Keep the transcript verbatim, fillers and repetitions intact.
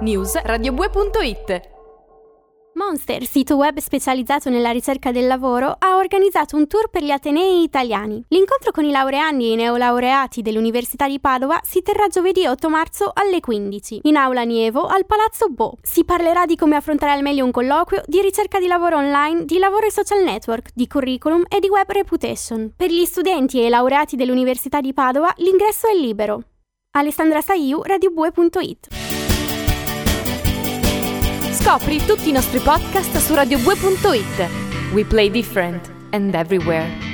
News radiobue punto it. Monster, sito web specializzato nella ricerca del lavoro, ha organizzato un tour per gli atenei italiani. L'incontro con i laureandi e i neolaureati dell'Università di Padova si terrà giovedì otto marzo alle quindici, in Aula Nievo al Palazzo Bo. Si parlerà di come affrontare al meglio un colloquio, di ricerca di lavoro online, di lavoro e social network, di curriculum e di web reputation. Per gli studenti e i laureati dell'Università di Padova l'ingresso è libero. Alessandra Saiu, radiobue punto it. Scopri tutti i nostri podcast su radiobue punto it. We play different and everywhere.